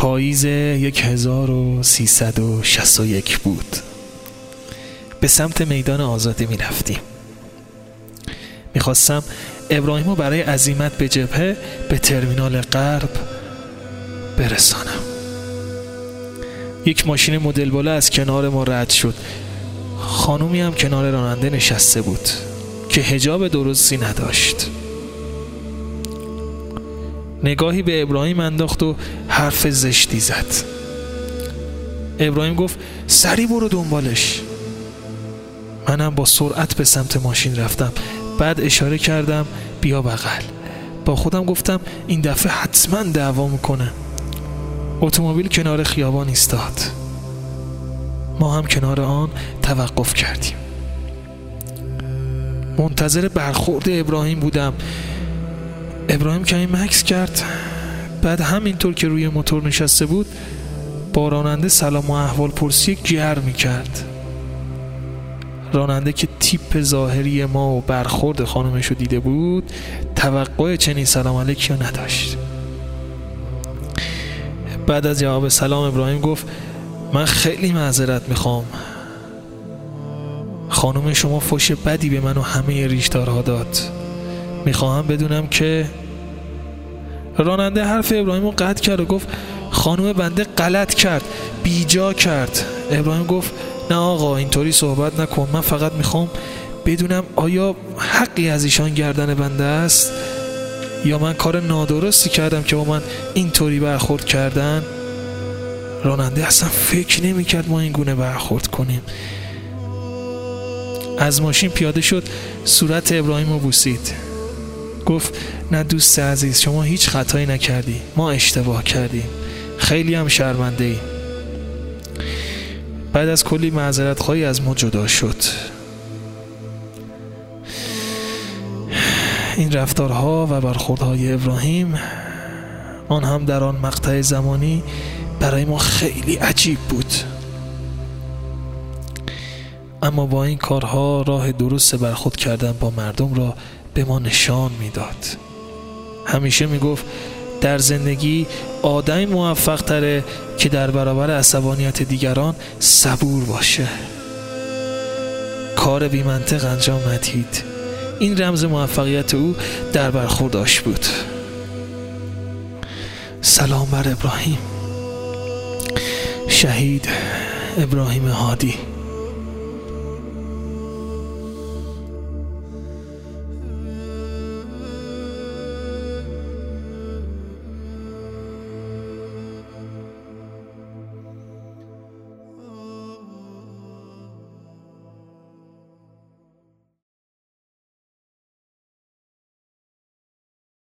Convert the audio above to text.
پاییز 1361 بود. به سمت میدان آزادی می رفتیم. می خواستم ابراهیم رو برای عزیمت به جبهه به ترمینال غرب برسانم. یک ماشین مدل بالا از کنار ما رد شد. خانومی هم کنار راننده نشسته بود که حجاب درستی نداشت. نگاهی به ابراهیم انداخت و حرف زشتی زد. ابراهیم گفت سری برو دنبالش. منم با سرعت به سمت ماشین رفتم. بعد اشاره کردم بیا بغل. با خودم گفتم این دفعه حتما دعوا میکنه. اتومبیل کنار خیابان ایستاد. ما هم کنار آن توقف کردیم. منتظر برخورد ابراهیم بودم. ابراهیم کمی مکث کرد. بعد همینطور که روی موتور نشسته بود با راننده سلام و احوال پرسی گرمی کرد. راننده که تیپ ظاهری ما و برخورد خانمش رو دیده بود توقع چنین سلام علیکی رو نداشت. بعد از جواب سلام ابراهیم گفت من خیلی معذرت میخوام. خانم شما فحش بدی به من و همه ریشدارها داد. میخواهم بدونم که راننده حرف ابراهیم رو قطع کرد و گفت خانم بنده غلط کرد، بیجا کرد. ابراهیم گفت نه آقا اینطوری صحبت نکن. من فقط میخوام بدونم آیا حقی از ایشان گردن بنده است یا من کار نادرستی کردم که با من اینطوری برخورد کردن. راننده اصلا فکر نمیکرد ما این گونه برخورد کنیم. از ماشین پیاده شد، صورت ابراهیم رو بوسید. گفت نه دوست عزیز شما هیچ خطایی نکردی، ما اشتباه کردیم، خیلی هم شرمنده ای. بعد از کلی معذرت خواهی از ما جدا شد. این رفتارها و برخوردهای ابراهیم آن هم در آن مقطع زمانی برای ما خیلی عجیب بود. اما با این کارها راه درست برخورد کردن با مردم را به ما نشان میداد. همیشه میگفت در زندگی آدم موفق تره که در برابر عصبانیت دیگران صبور باشه. کار بی منطق انجام ندید. این رمز موفقیت او در برخوردش بود. سلام بر ابراهیم. شهید ابراهیم هادی.